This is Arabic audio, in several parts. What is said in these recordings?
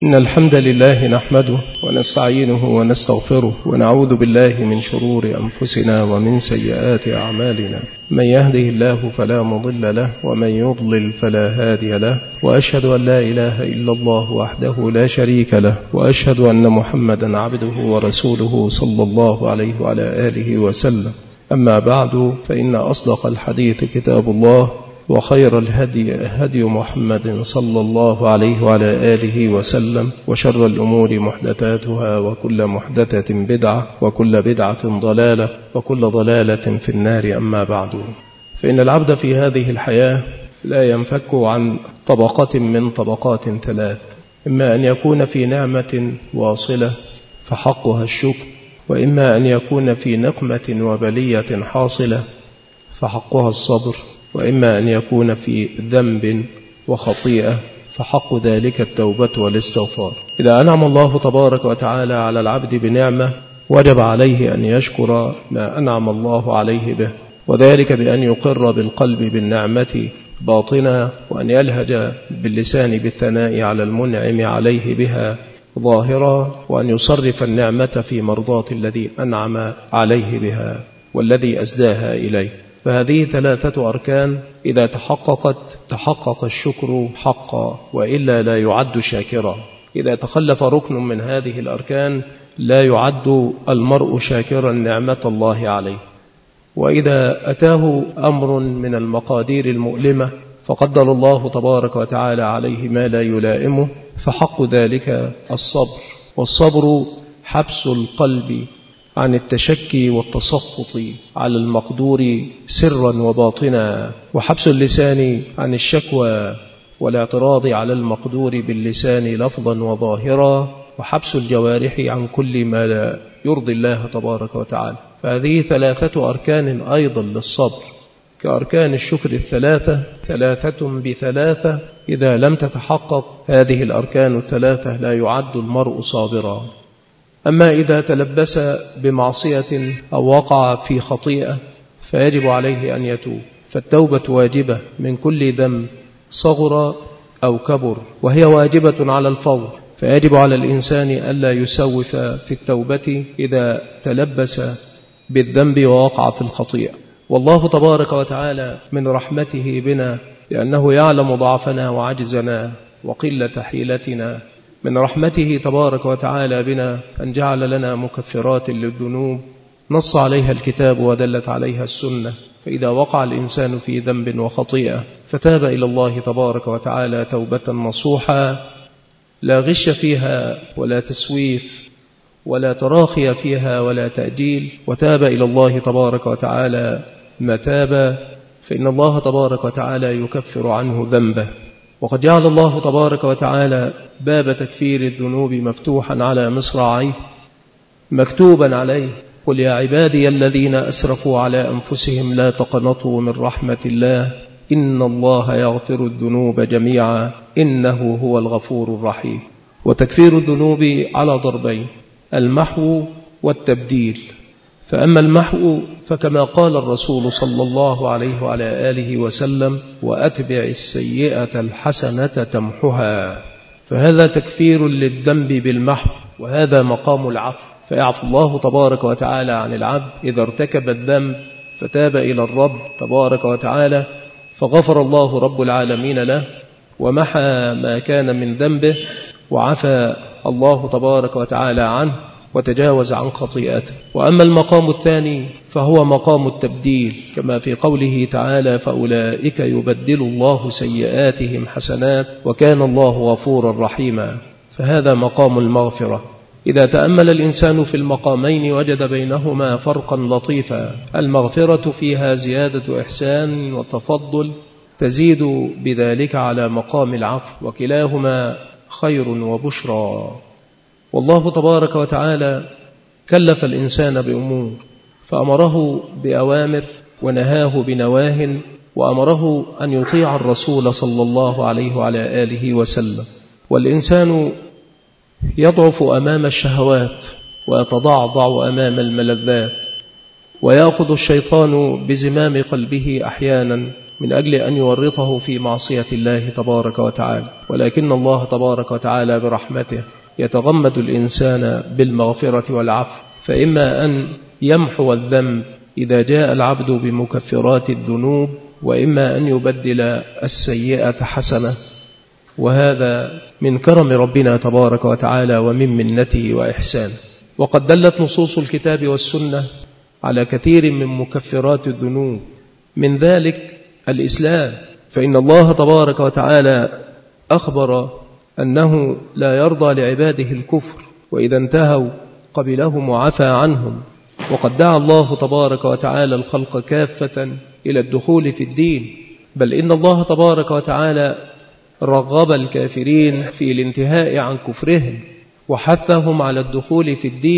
إن الحمد لله نحمده ونستعينه ونستغفره ونعوذ بالله من شرور أنفسنا ومن سيئات أعمالنا. من يهده الله فلا مضل له ومن يضلل فلا هادي له، وأشهد أن لا إله إلا الله وحده لا شريك له، وأشهد أن محمدا عبده ورسوله صلى الله عليه وعلى آله وسلم. أما بعد، فإن أصدق الحديث كتاب الله، وخير الهدي هدي محمد صلى الله عليه وعلى آله وسلم، وشر الأمور محدثاتها، وكل محدثة بدعة، وكل بدعة ضلالة، وكل ضلالة في النار. أما بعد، فإن العبد في هذه الحياة لا ينفك عن طبقة من طبقات ثلاث: إما أن يكون في نعمة واصلة فحقها الشكر، وإما أن يكون في نقمة وبلية حاصلة فحقها الصبر، وإما أن يكون في ذنب وخطيئة فحق ذلك التوبة والاستغفار. إذا أنعم الله تبارك وتعالى على العبد بنعمة، وجب عليه أن يشكر ما أنعم الله عليه به، وذلك بأن يقر بالقلب بالنعمة باطنا، وأن يلهج باللسان بالثناء على المنعم عليه بها ظاهرا، وأن يصرف النعمة في مرضاة الذي أنعم عليه بها والذي أسداها إليه. فهذه ثلاثة أركان إذا تحققت تحقق الشكر حقا، وإلا لا يعد شاكرا. إذا تخلف ركن من هذه الأركان لا يعد المرء شاكرا نعمة الله عليه. وإذا أتاه أمر من المقادير المؤلمة فقدر الله تبارك وتعالى عليه ما لا يلائمه، فحق ذلك الصبر. والصبر حبس القلب عن التشكي والتسخط على المقدور سرا وباطنا، وحبس اللسان عن الشكوى والاعتراض على المقدور باللسان لفظا وظاهرا، وحبس الجوارح عن كل ما لا يرضي الله تبارك وتعالى. فهذه ثلاثة أركان أيضا للصبر، كأركان الشكر الثلاثة، ثلاثة بثلاثة. إذا لم تتحقق هذه الأركان الثلاثة لا يعد المرء صابرا. أما إذا تلبس بمعصية أو وقع في خطيئة فيجب عليه أن يتوب، فالتوبة واجبة من كل ذنب صغر أو كبر، وهي واجبة على الفور. فيجب على الإنسان ألا يسوف في التوبة إذا تلبس بالذنب ووقع في الخطيئة. والله تبارك وتعالى من رحمته بنا، لأنه يعلم ضعفنا وعجزنا وقلة حيلتنا، من رحمته تبارك وتعالى بنا أن جعل لنا مكفرات للذنوب نص عليها الكتاب ودلت عليها السنة. فإذا وقع الإنسان في ذنب وخطيئة فتاب إلى الله تبارك وتعالى توبة نصوحا، لا غش فيها ولا تسويف ولا تراخي فيها ولا تأجيل، وتاب إلى الله تبارك وتعالى متابا، فإن الله تبارك وتعالى يكفر عنه ذنبه. وقد جعل الله تبارك وتعالى باب تكفير الذنوب مفتوحا على مصراعيه، مكتوبا عليه: قل يا عبادي الذين أسرفوا على أنفسهم لا تقنطوا من رحمة الله إن الله يغفر الذنوب جميعا إنه هو الغفور الرحيم. وتكفير الذنوب على ضربين: المحو والتبديل. فأما المحو فكما قال الرسول صلى الله عليه وعلى آله وسلم: وأتبع السيئة الحسنة تمحها. فهذا تكفير للذنب بالمحو، وهذا مقام العفو. فيعفو الله تبارك وتعالى عن العبد إذا ارتكب الذنب فتاب إلى الرب تبارك وتعالى، فغفر الله رب العالمين له ومحى ما كان من ذنبه، وعفى الله تبارك وتعالى عنه وتجاوز عن خطيئته. وأما المقام الثاني فهو مقام التبديل، كما في قوله تعالى: فأولئك يبدل الله سيئاتهم حسنات وكان الله غفورا رحيما. فهذا مقام المغفرة. إذا تأمل الإنسان في المقامين وجد بينهما فرقا لطيفا. المغفرة فيها زيادة إحسان وتفضل تزيد بذلك على مقام العفو، وكلاهما خير وبشرى. والله تبارك وتعالى كلف الإنسان بأمور، فأمره بأوامر ونهاه بنواه، وأمره أن يطيع الرسول صلى الله عليه وعلى آله وسلم. والإنسان يضعف أمام الشهوات ويتضعضع أمام الملذات، ويأخذ الشيطان بزمام قلبه أحيانا من أجل أن يورطه في معصية الله تبارك وتعالى، ولكن الله تبارك وتعالى برحمته يتغمد الإنسان بالمغفرة والعفو، فإما أن يمحو الذنب إذا جاء العبد بمكفرات الذنوب، وإما أن يبدل السيئة حسنة، وهذا من كرم ربنا تبارك وتعالى ومن منته وإحسانه. وقد دلت نصوص الكتاب والسنة على كثير من مكفرات الذنوب، من ذلك الإسلام، فإن الله تبارك وتعالى أخبر أنه لا يرضى لعباده الكفر، وإذا انتهوا قبلهم وعفى عنهم. وقد دعا الله تبارك وتعالى الخلق كافة إلى الدخول في الدين، بل إن الله تبارك وتعالى رغب الكافرين في الانتهاء عن كفرهم، وحثهم على الدخول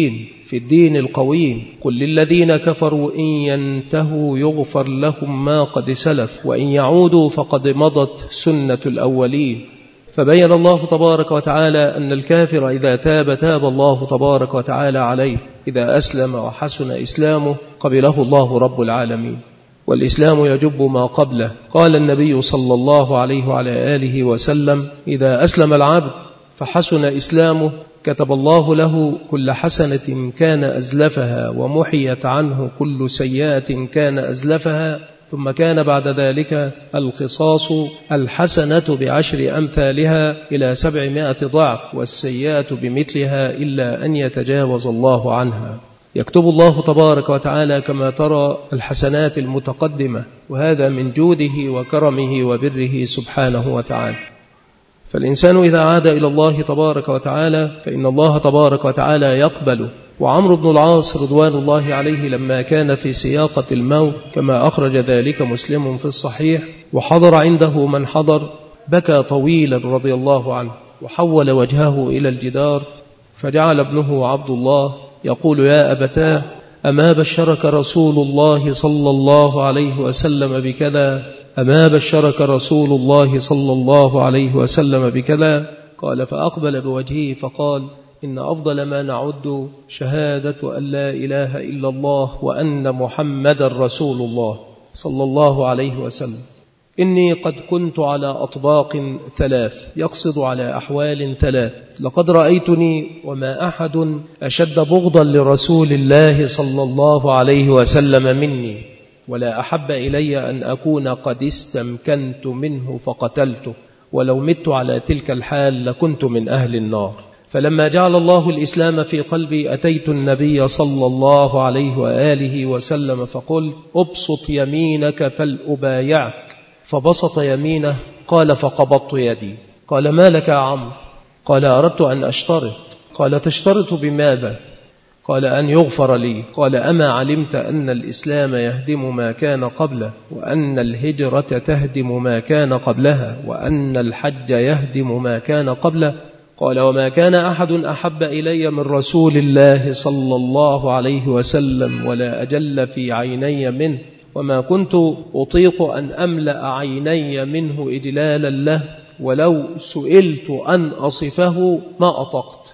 في الدين القويم. قل للذين كفروا إن ينتهوا يغفر لهم ما قد سلف وإن يعودوا فقد مضت سنة الأولين. فبين الله تبارك وتعالى أن الكافر إذا تاب الله تبارك وتعالى عليه، إذا أسلم وحسن إسلامه قبله الله رب العالمين، والإسلام يجب ما قبله. قال النبي صلى الله عليه وعلى آله وسلم: إذا أسلم العبد فحسن إسلامه كتب الله له كل حسنة كان أزلفها، ومحيت عنه كل سيئة كان أزلفها، ثم كان بعد ذلك القصاص الحسنة ب10 أمثالها إلى 700 ضعف، والسيئة بمثلها إلا أن يتجاوز الله عنها. يكتب الله تبارك وتعالى كما ترى الحسنات المتقدمة، وهذا من جوده وكرمه وبره سبحانه وتعالى. فالإنسان إذا عاد إلى الله تبارك وتعالى فإن الله تبارك وتعالى يقبله. وعمرو بن العاص رضوان الله عليه لما كان في سياقة الموت كما أخرج ذلك مسلم في الصحيح، وحضر عنده من حضر، بكى طويلا رضي الله عنه، وحول وجهه إلى الجدار، فجعل ابنه عبد الله يقول: يا أبتاه، أما بشرك رسول الله صلى الله عليه وسلم بكذا؟ أما بشرك رسول الله صلى الله عليه وسلم بكذا؟ قال: فأقبل بوجهه فقال: إن أفضل ما نعد شهادة أن لا إله إلا الله وأن محمد رسول الله صلى الله عليه وسلم. إني قد كنت على أطباق 3، يقصد على أحوال 3. لقد رأيتني وما أحد أشد بغضا لرسول الله صلى الله عليه وسلم مني، ولا أحب إلي أن أكون قد استمكنت منه فقتلته، ولو مت على تلك الحال لكنت من أهل النار. فلما جعل الله الإسلام في قلبي أتيت النبي صلى الله عليه وآله وسلم فقلت: أبسط يمينك فلأبايعك. فبسط يمينه. قال: فقبضت يدي. قال: ما لك يا عمرو؟ قال: أردت أن أشترط. قال: تشترط بماذا؟ قال: أن يغفر لي. قال: أما علمت أن الإسلام يهدم ما كان قبله، وأن الهجرة تهدم ما كان قبلها، وأن الحج يهدم ما كان قبله؟ قال: وما كان أحد أحب إلي من رسول الله صلى الله عليه وسلم ولا أجل في عيني منه، وما كنت أطيق أن أملأ عيني منه إجلالا له، ولو سئلت أن أصفه ما أطقت،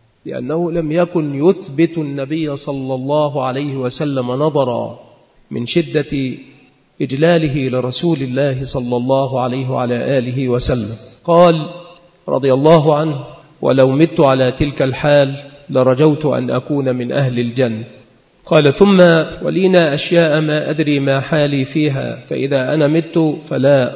لأنه لم يكن يثبت النبي صلى الله عليه وسلم نظرا من شدة إجلاله لرسول الله صلى الله عليه وعلى آله وسلم. قال رضي الله عنه: ولو مت على تلك الحال لرجوت أن أكون من أهل الجنة. قال: ثم ولينا أشياء ما أدري ما حالي فيها، فإذا أنا مت فلا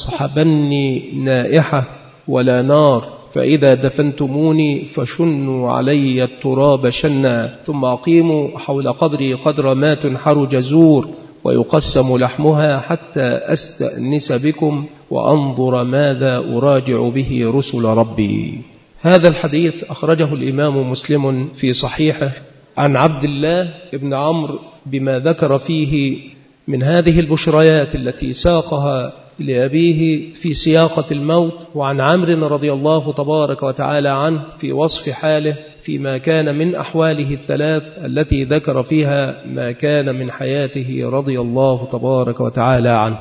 تصحبني نائحة ولا نار، فإذا دفنتموني فشنوا علي التراب شنا، ثم أقيموا حول قبري قدر ما تنحر جزور ويقسم لحمها، حتى أستأنس بكم وأنظر ماذا أراجع به رسل ربي. هذا الحديث أخرجه الإمام مسلم في صحيحه عن عبد الله بن عمرو بما ذكر فيه من هذه البشريات التي ساقها لأبيه في سياقة الموت، وعن عمرو رضي الله تبارك وتعالى عنه في وصف حاله فيما كان من أحواله 3 التي ذكر فيها ما كان من حياته رضي الله تبارك وتعالى عنه.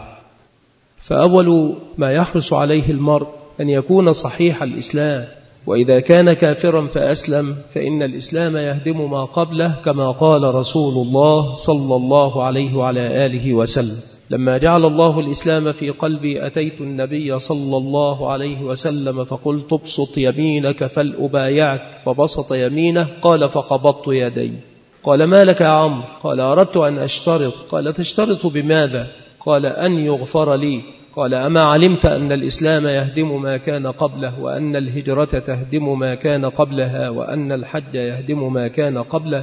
فأول ما يحرص عليه المرء أن يكون صحيح الإسلام، وإذا كان كافرا فأسلم فإن الإسلام يهدم ما قبله، كما قال رسول الله صلى الله عليه وعلى آله وسلم. لما جعل الله الإسلام في قلبي أتيت النبي صلى الله عليه وسلم فقلت ابسط يمينك فلأبايعك، فبسط يمينه، قال فقبضت يدي. قال ما لك يا عمرو؟ قال أردت أن أشترط. قال تشترط بماذا؟ قال أن يغفر لي. قال أما علمت أن الإسلام يهدم ما كان قبله، وأن الهجرة تهدم ما كان قبلها، وأن الحج يهدم ما كان قبله؟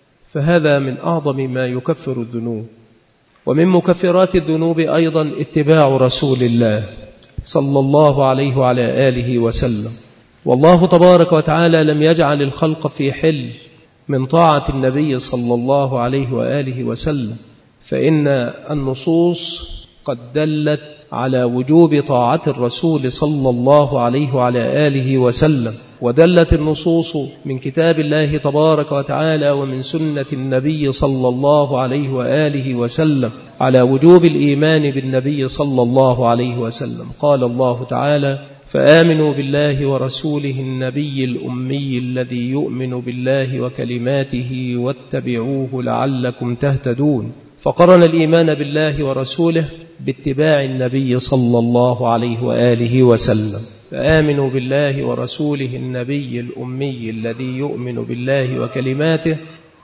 فهذا من أعظم ما يكفر الذنوب. ومن مكفرات الذنوب أيضا اتباع رسول الله صلى الله عليه وعلى آله وسلم. والله تبارك وتعالى لم يجعل الخلق في حل من طاعة النبي صلى الله عليه وآله وسلم، فإن النصوص قد دلت على وجوب طاعة الرسول صلى الله عليه وعلى آله وسلم، ودلت النصوص من كتاب الله تبارك وتعالى ومن سنة النبي صلى الله عليه وآله وسلم على وجوب الإيمان بالنبي صلى الله عليه وسلم. قال الله تعالى فآمنوا بالله ورسوله النبي الأمي الذي يؤمن بالله وكلماته واتبعوه لعلكم تهتدون. فقرن الإيمان بالله ورسوله باتباع النبي صلى الله عليه وآله وسلم. فآمنوا بالله ورسوله النبي الأمي الذي يؤمن بالله وكلماته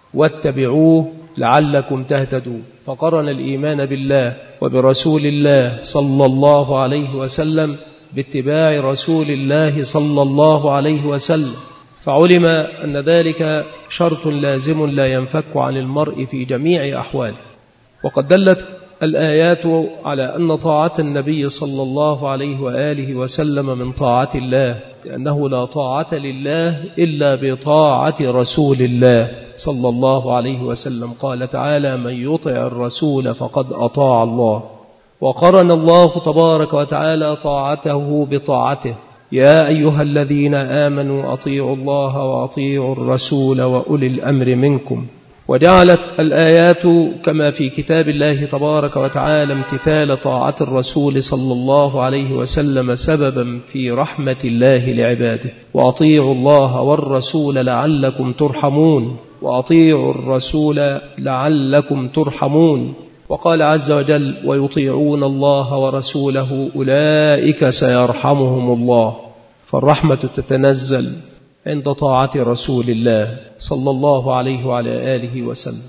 واتبعوه لعلكم تهتدون. فقرن الإيمان بالله وبرسول الله صلى الله عليه وسلم باتباع رسول الله صلى الله عليه وسلم، فعلم أن ذلك شرط لازم لا ينفك عن المرء في جميع أحواله. وقد دلت الآيات على أن طاعة النبي صلى الله عليه وآله وسلم من طاعة الله، لأنه لا طاعة لله إلا بطاعة رسول الله صلى الله عليه وسلم. قال تعالى من يطع الرسول فقد أطاع الله. وقرن الله تبارك وتعالى طاعته بطاعته يا أيها الذين آمنوا أطيعوا الله وأطيعوا الرسول وأولي الأمر منكم. وجعلت الآيات كما في كتاب الله تبارك وتعالى امتثال طاعة الرسول صلى الله عليه وسلم سببا في رحمة الله لعباده. وأطيعوا الله والرسول لعلكم ترحمون، وأطيعوا الرسول لعلكم ترحمون. وقال عز وجل ويطيعون الله ورسوله أولئك سيرحمهم الله. فالرحمة تتنزل عند طاعة رسول الله صلى الله عليه وعلى آله وسلم.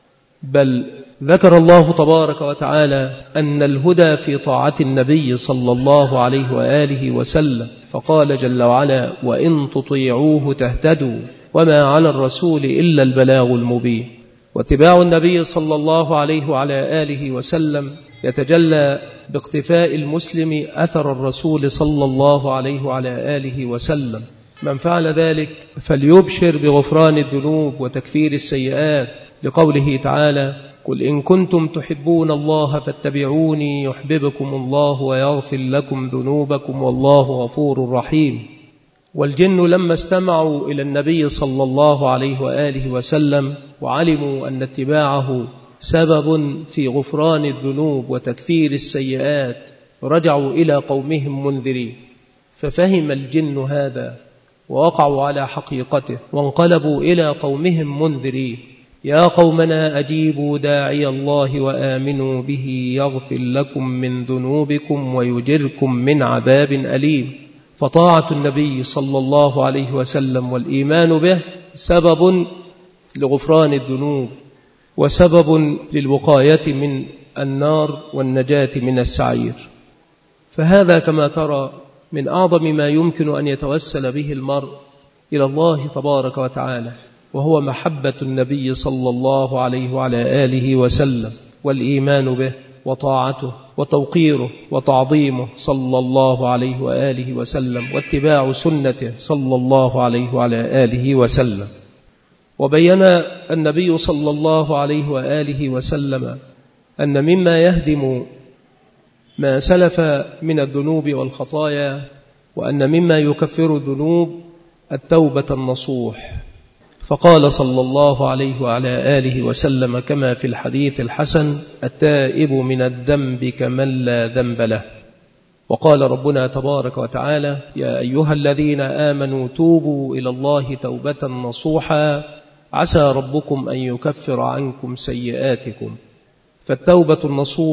بل ذكر الله تبارك وتعالى أن الهدى في طاعة النبي صلى الله عليه وآله وسلم، فقال جل وعلا وإن تطيعوه تهتدوا وما على الرسول إلا البلاغ المبين. واتباع النبي صلى الله عليه وعلى آله وسلم يتجلى باقتفاء المسلم أثر الرسول صلى الله عليه وعلى آله وسلم. من فعل ذلك فليبشر بغفران الذنوب وتكفير السيئات، لقوله تعالى قل إن كنتم تحبون الله فاتبعوني يحببكم الله ويغفر لكم ذنوبكم والله غفور رحيم. والجن لما استمعوا إلى النبي صلى الله عليه وآله وسلم وعلموا أن اتباعه سبب في غفران الذنوب وتكفير السيئات رجعوا إلى قومهم منذرين، ففهم الجن هذا ووقعوا على حقيقته وانقلبوا إلى قومهم منذرين يا قومنا أجيبوا داعي الله وآمنوا به يغفر لكم من ذنوبكم ويجركم من عذاب أليم. فطاعة النبي صلى الله عليه وسلم والإيمان به سبب لغفران الذنوب وسبب للوقاية من النار والنجاة من السعير. فهذا كما ترى من أعظم ما يمكن أن يتوسل به المرء إلى الله تبارك وتعالى، وهو محبة النبي صلى الله عليه وعلى آله وسلم والإيمان به وطاعته وتوقيره وتعظيمه صلى الله عليه وآله وسلم واتباع سنته صلى الله عليه وعلى آله وسلم. وبين النبي صلى الله عليه وآله وسلم أن مما يهدم ما سلف من الذنوب والخطايا وأن مما يكفر الذنوب التوبة النصوح. فقال صلى الله عليه وعلى آله وسلم كما في الحديث الحسن التائب من الذنب كمن لا ذنب له. وقال ربنا تبارك وتعالى يا أيها الذين آمنوا توبوا إلى الله توبة نصوحا عسى ربكم أن يكفر عنكم سيئاتكم. فالتوبة النصوح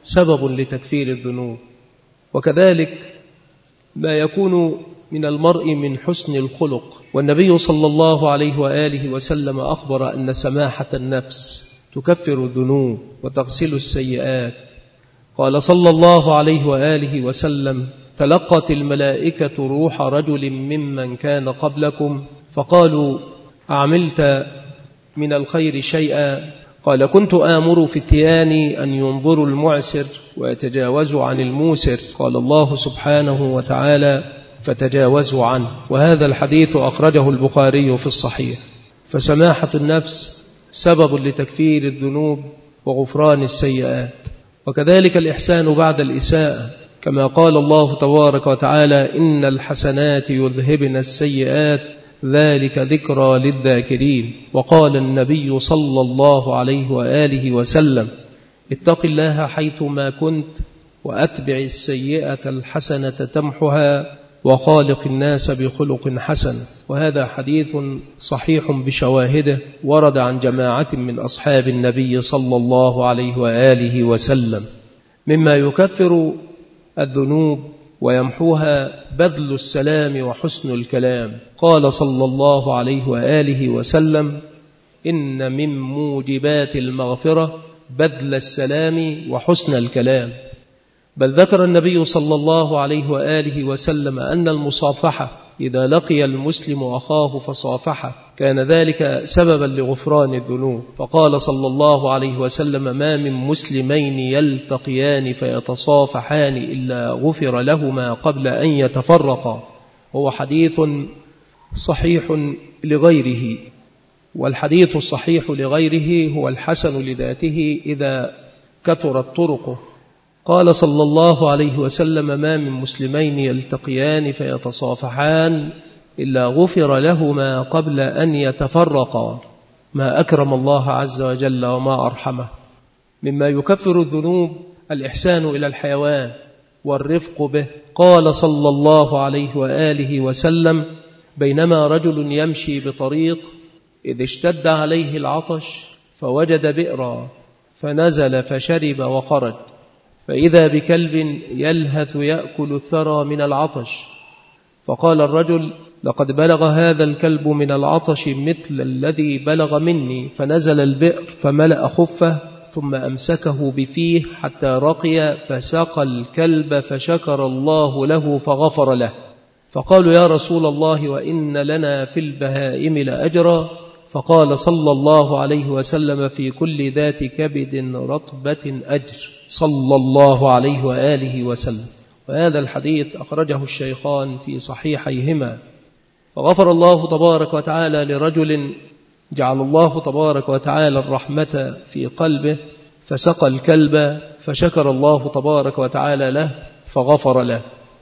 سبب لتكفير الذنوب. وكذلك ما يكون من المرء من حسن الخلق، والنبي صلى الله عليه وآله وسلم أخبر أن سماحة النفس تكفر الذنوب وتغسل السيئات. قال صلى الله عليه وآله وسلم: تلقت الملائكة روح رجل ممن كان قبلكم فقالوا: أعملت من الخير شيئا؟ قال: كنت آمر فتياني أن ينظروا المعسر ويتجاوزوا عن الموسر. قال الله سبحانه وتعالى: فتجاوزوا عنه. وهذا الحديث أخرجه البخاري في الصحيح. فسماحة النفس سبب لتكفير الذنوب وغفران السيئات. وكذلك الإحسان بعد الإساءة، كما قال الله تبارك وتعالى: إن الحسنات يذهبن السيئات ذلك ذكرى للذاكرين. وقال النبي صلى الله عليه وآله وسلم: اتق الله حيثما كنت وأتبع السيئة الحسنة تمحها وخالق الناس بخلق حسن. وهذا حديث صحيح بشواهده، ورد عن جماعة من أصحاب النبي صلى الله عليه وآله وسلم. مما يكفر الذنوب ويمحوها بذل السلام وحسن الكلام. قال صلى الله عليه وآله وسلم: إن من موجبات المغفرة بذل السلام وحسن الكلام. بل ذكر النبي صلى الله عليه وآله وسلم أن المصافحة إذا لقي المسلم أخاه فصافحه كان ذلك سببا لغفران الذنوب. فقال صلى الله عليه وسلم: ما من مسلمين يلتقيان فيتصافحان إلا غفر لهما قبل أن يتفرقا. هو حديث صحيح لغيره، والحديث الصحيح لغيره هو الحسن لذاته إذا كثرت طرقه. قال صلى الله عليه وسلم: ما من مسلمين يلتقيان فيتصافحان إلا غفر لهما قبل أن يتفرقا. ما أكرم الله عز وجل وما أرحمه. مما يكفر الذنوب الإحسان إلى الحيوان والرفق به. قال صلى الله عليه وآله وسلم: بينما رجل يمشي بطريق إذ اشتد عليه العطش فوجد بئرا فنزل فشرب وخرج، فإذا بكلب يلهث يأكل الثرى من العطش، فقال الرجل: لقد بلغ هذا الكلب من العطش مثل الذي بلغ مني. فنزل البئر فملأ خفه ثم أمسكه بفيه حتى رقي فسقى الكلب فشكر الله له فغفر له. فقالوا: يا رسول الله، وإن لنا في البهائم لأجرا. فقال صلى الله عليه وسلم: في كل ذات كبد رطبة أجر، صلى الله عليه وآله وسلم. وهذا الحديث أخرجه الشيخان في صحيحيهما. فغفر الله تبارك وتعالى لرجل جعل الله تبارك وتعالى الرحمة في قلبه فسقى الكلب فشكر الله تبارك وتعالى له فغفر له.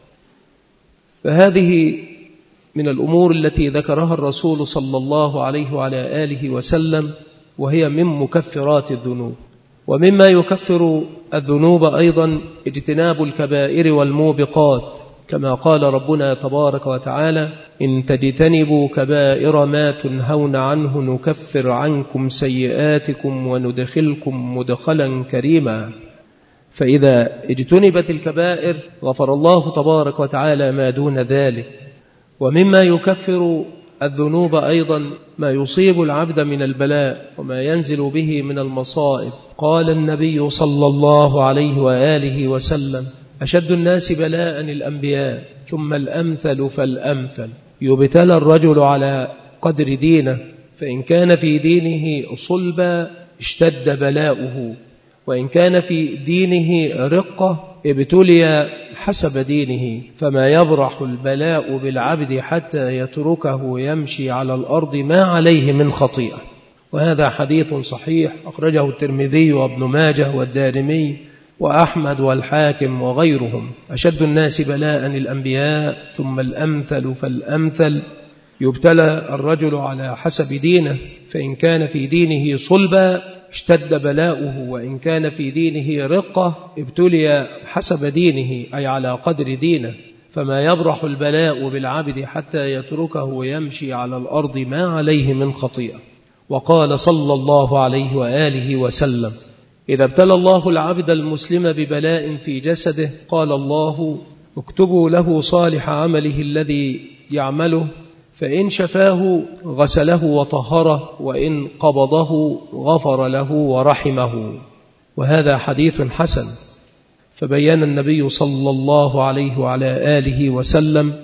فهذه من الأمور التي ذكرها الرسول صلى الله عليه وعلى آله وسلم، وهي من مكفرات الذنوب. ومما يكفر الذنوب أيضا اجتناب الكبائر والموبقات، كما قال ربنا تبارك وتعالى: إن تجتنبوا كبائر ما تنهون عنه نكفر عنكم سيئاتكم وندخلكم مدخلا كريما. فإذا اجتنبت الكبائر غفر الله تبارك وتعالى ما دون ذلك. ومما يكفر الذنوب أيضا ما يصيب العبد من البلاء وما ينزل به من المصائب. قال النبي صلى الله عليه وآله وسلم: أشد الناس بلاء الأنبياء ثم الأمثل فالأمثل. يبتلى الرجل على قدر دينه، فإن كان في دينه صلبا اشتد بلاؤه، وإن كان في دينه رقة ابتلي حسب دينه. فما يبرح البلاء بالعبد حتى يتركه يمشي على الأرض ما عليه من خطيئة. وهذا حديث صحيح أخرجه الترمذي وابن ماجه والدارمي وأحمد والحاكم وغيرهم. أشد الناس بلاء الأنبياء ثم الأمثل فالأمثل. يبتلى الرجل على حسب دينه، فإن كان في دينه صلبا اشتد بلاؤه، وإن كان في دينه رقة ابتلي حسب دينه أي على قدر دينه. فما يبرح البلاء بالعبد حتى يتركه يمشي على الأرض ما عليه من خطيئة. وقال صلى الله عليه وآله وسلم: إذا ابتلى الله العبد المسلم ببلاء في جسده قال الله: اكتبوا له صالح عمله الذي يعمله، فإن شفاه غسله وطهره، وإن قبضه غفر له ورحمه. وهذا حديث حسن. فبين النبي صلى الله عليه وعلى آله وسلم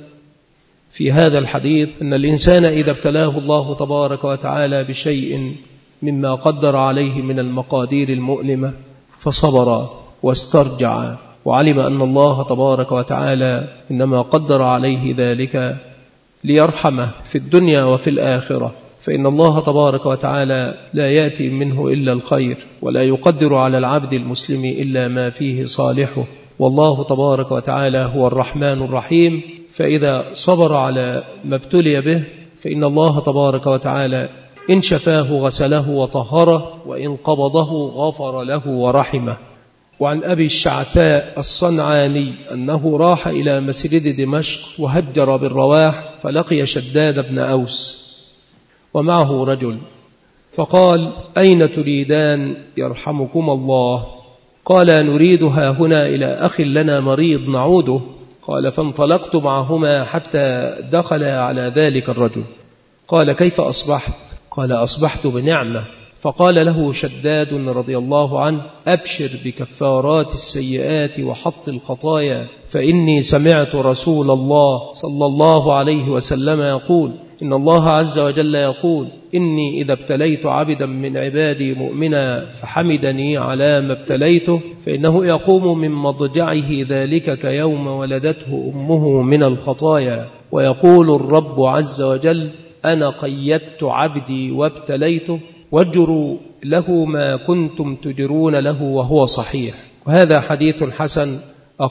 في هذا الحديث أن الإنسان إذا ابتلاه الله تبارك وتعالى بشيء مما قدر عليه من المقادير المؤلمة فصبر واسترجع وعلم أن الله تبارك وتعالى إنما قدر عليه ذلك ليرحمه في الدنيا وفي الآخرة، فإن الله تبارك وتعالى لا يأتي منه إلا الخير، ولا يقدر على العبد المسلم إلا ما فيه صالحه. والله تبارك وتعالى هو الرحمن الرحيم، فإذا صبر على ما ابتلي به فإن الله تبارك وتعالى إن شفاه غسله وطهره، وإن قبضه غفر له ورحمه. وعن أبي الشعثاء الصنعاني أنه راح إلى مسجد دمشق وهجر بالرواح، فلقي شداد بن أوس ومعه رجل، فقال: أين تريدان يرحمكم الله؟ قال: نريدها هنا إلى أخ لنا مريض نعوده. قال: فانطلقت معهما حتى دخل على ذلك الرجل. قال: كيف أصبحت؟ قال: أصبحت بنعمة. فقال له شداد رضي الله عنه: أبشر بكفارات السيئات وحط الخطايا، فإني سمعت رسول الله صلى الله عليه وسلم يقول: إن الله عز وجل يقول: إني إذا ابتليت عبدا من عبادي مؤمنا فحمدني على ما ابتليته، فإنه يقوم من مضجعه ذلك كيوم ولدته أمه من الخطايا، ويقول الرب عز وجل: أنا قيدت عبدي وابتليته، واجروا له ما كنتم تجرون له وهو صحيح. وهذا حديث حسن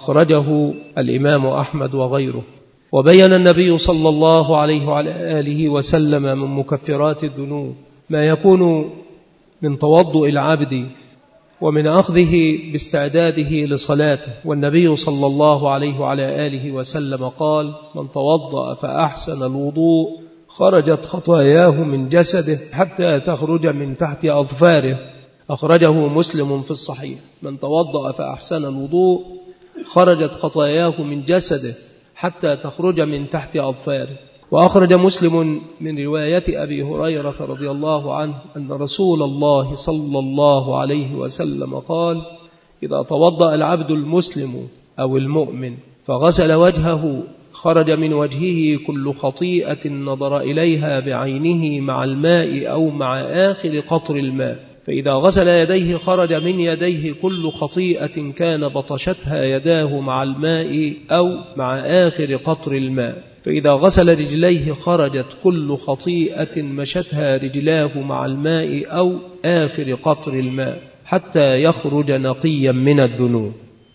أخرجه الإمام أحمد وغيره. وبين النبي صلى الله عليه وعلى آله وسلم من مكفرات الذنوب ما يكون من توضؤ العبد ومن أخذه باستعداده لصلاته. والنبي صلى الله عليه وعلى آله وسلم قال: من توضأ فأحسن الوضوء خرجت خطاياه من جسده حتى تخرج من تحت أظفاره. أخرجه مسلم في الصحيح. من توضأ فأحسن الوضوء خرجت خطاياه من جسده حتى تخرج من تحت أظفاره. وأخرج مسلم من رواية أبي هريرة رضي الله عنه أن رسول الله صلى الله عليه وسلم قال: إذا توضأ العبد المسلم أو المؤمن فغسل وجهه خرج من وجهه كل خطيئة نظر إليها بعينه مع الماء أو مع آخر قطر الماء. فإذا غسل يديه خرج من يديه كل خطيئة كان بطشتها يداه مع الماء أو مع آخر قطر الماء. فإذا غسل رجليه خرجت كل خطيئة مشتها رجلاه مع الماء أو آخر قطر الماء حتى يخرج نقيا من الذنوب.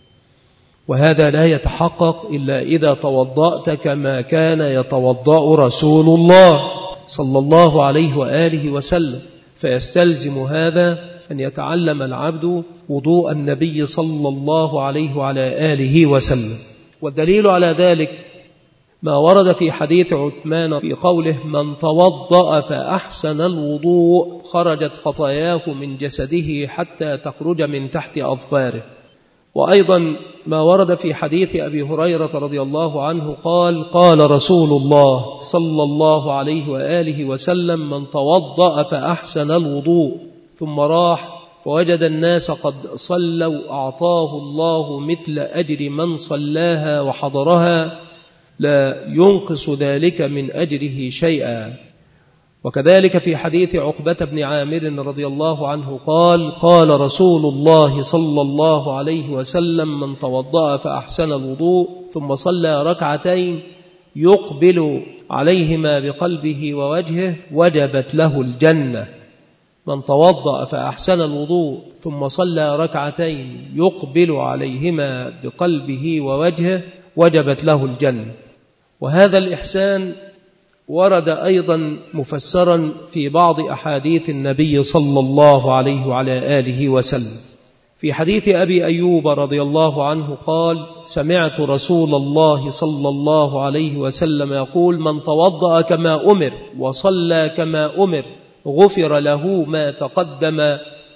وهذا لا يتحقق إلا إذا توضأت كما كان يتوضأ رسول الله صلى الله عليه وآله وسلم. فيستلزم هذا أن يتعلم العبد وضوء النبي صلى الله عليه وعلى آله وسلم. والدليل على ذلك ما ورد في حديث عثمان في قوله: من توضأ فأحسن الوضوء خرجت خطاياه من جسده حتى تخرج من تحت أظفاره. وأيضا ما ورد في حديث أبي هريرة رضي الله عنه قال: قال رسول الله صلى الله عليه وآله وسلم: من توضأ فأحسن الوضوء ثم راح فوجد الناس قد صلوا أعطاه الله مثل أجر من صلاها وحضرها لا ينقص ذلك من أجره شيئا. وكذلك في حديث عقبة بن عامر رضي الله عنه قال: قال رسول الله صلى الله عليه وسلم: من توضأ فأحسن الوضوء ثم صلى ركعتين يقبل عليهما بقلبه ووجهه وجبت له الجنة. من توضأ فأحسن الوضوء ثم صلى ركعتين يقبل عليهما بقلبه ووجهه وجبت له الجنة. وهذا الإحسان ورد أيضا مفسرا في بعض أحاديث النبي صلى الله عليه وعلى آله وسلم. في حديث أبي أيوب رضي الله عنه قال: سمعت رسول الله صلى الله عليه وسلم يقول: من توضأ كما أمر وصلى كما أمر غفر له ما تقدم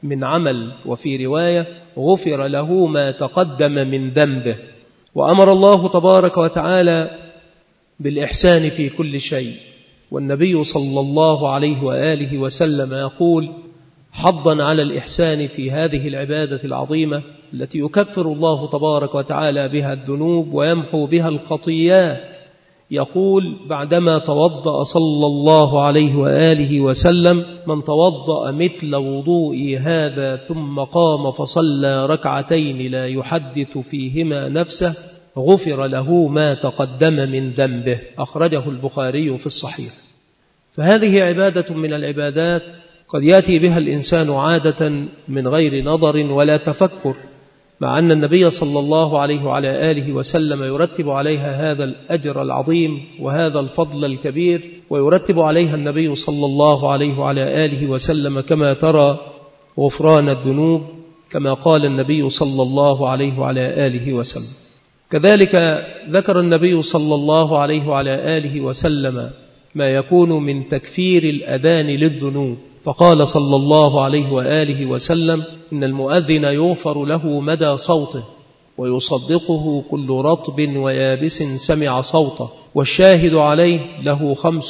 من عمل، وفي رواية غفر له ما تقدم من ذنبه. وأمر الله تبارك وتعالى بالإحسان في كل شيء، والنبي صلى الله عليه وآله وسلم يقول حضا على الإحسان في هذه العبادة العظيمة التي يكفر الله تبارك وتعالى بها الذنوب ويمحو بها الخطيات. يقول بعدما توضأ صلى الله عليه وآله وسلم: من توضأ مثل وضوئي هذا ثم قام فصلى ركعتين لا يحدث فيهما نفسه غفر له ما تقدم من ذنبه. أخرجه البخاري في الصحيح. فهذه عبادة من العبادات قد يأتي بها الإنسان عادة من غير نظر ولا تفكر، مع أن النبي صلى الله عليه وعلى آله وسلم يرتب عليها هذا الأجر العظيم وهذا الفضل الكبير، ويرتب عليها النبي صلى الله عليه وعلى آله وسلم كما ترى غفران الذنوب، كما قال النبي صلى الله عليه وعلى آله وسلم. كذلك ذكر النبي صلى الله عليه وعلى آله وسلم ما يكون من تكفير الأذان للذنوب، فقال صلى الله عليه وآله وسلم: إن المؤذن يغفر له مدى صوته ويصدقه كل رطب ويابس سمع صوته، والشاهد عليه له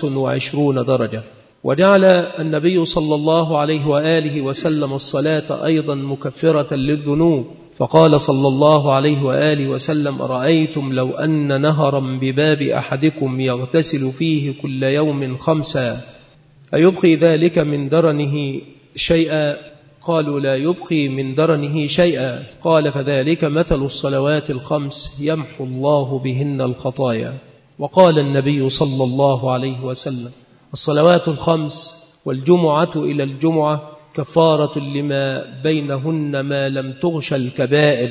25 درجة. وجعل النبي صلى الله عليه وآله وسلم الصلاة أيضا مكفرة للذنوب، فقال صلى الله عليه وآله وسلم: أرأيتم لو أن نهرا بباب أحدكم يغتسل فيه كل يوم 5 أيبقي ذلك من درنه شيئا؟ قالوا: لا يبقي من درنه شيئا. قال: فذلك مثل الصلوات 5 يمحو الله بهن الخطايا. وقال النبي صلى الله عليه وسلم: الصلوات 5 والجمعة إلى الجمعة كفارة لما بينهن ما لم تغش الكبائر.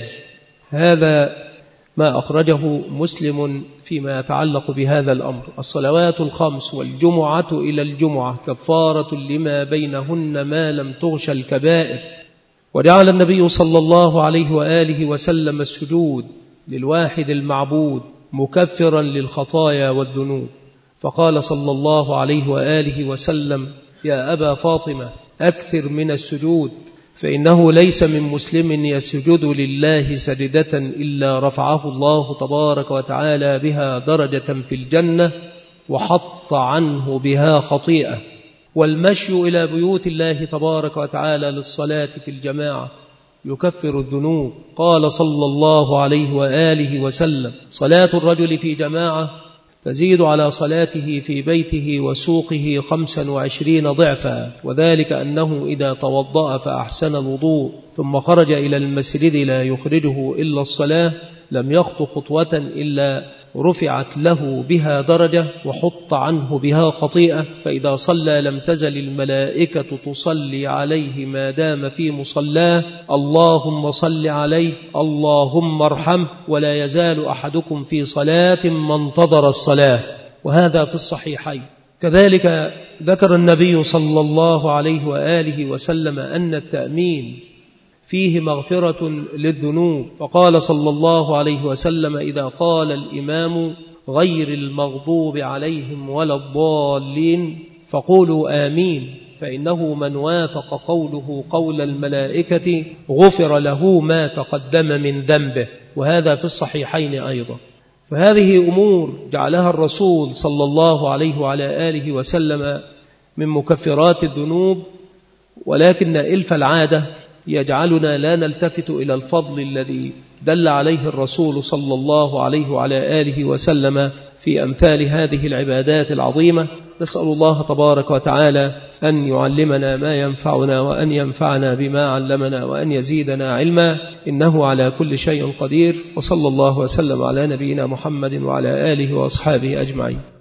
هذا ما أخرجه مسلم فيما يتعلق بهذا الأمر. الصلوات 5 والجمعة إلى الجمعة كفارة لما بينهن ما لم تغش الكبائر. وجعل النبي صلى الله عليه وآله وسلم السجود للواحد المعبود مكفرا للخطايا والذنوب، فقال صلى الله عليه وآله وسلم: يا أبا فاطمة أكثر من السجود، فإنه ليس من مسلم يسجد لله سجدة إلا رفعه الله تبارك وتعالى بها درجة في الجنة وحط عنه بها خطيئة. والمشي إلى بيوت الله تبارك وتعالى للصلاة في الجماعة يكفر الذنوب. قال صلى الله عليه وآله وسلم: صلاة الرجل في جماعة تزيد على صلاته في بيته وسوقه 25 ضعفا، وذلك أنه إذا توضأ فأحسن الوضوء ثم خرج إلى المسجد لا يخرجه إلا الصلاة لم يخطو خطوة إلا رفعت له بها درجة وحط عنه بها خطيئة، فإذا صلى لم تزل الملائكة تصلي عليه ما دام في مصلاه: اللهم صل عليه اللهم ارحمه، ولا يزال أحدكم في صلاة ما انتظر الصلاة. وهذا في الصحيحين. كذلك ذكر النبي صلى الله عليه وآله وسلم أن التأمين فيه مغفرة للذنوب، فقال صلى الله عليه وسلم: إذا قال الإمام غير المغضوب عليهم ولا الضالين فقولوا آمين، فإنه من وافق قوله قول الملائكة غفر له ما تقدم من ذنبه. وهذا في الصحيحين أيضا. فهذه أمور جعلها الرسول صلى الله عليه وعلى آله وسلم من مكفرات الذنوب، ولكن إلف العادة يجعلنا لا نلتفت إلى الفضل الذي دل عليه الرسول صلى الله عليه وعلى آله وسلم في أمثال هذه العبادات العظيمة. نسأل الله تبارك وتعالى أن يعلمنا ما ينفعنا وأن ينفعنا بما علمنا وأن يزيدنا علما، إنه على كل شيء قدير. وصلى الله وسلم على نبينا محمد وعلى آله وأصحابه أجمعين.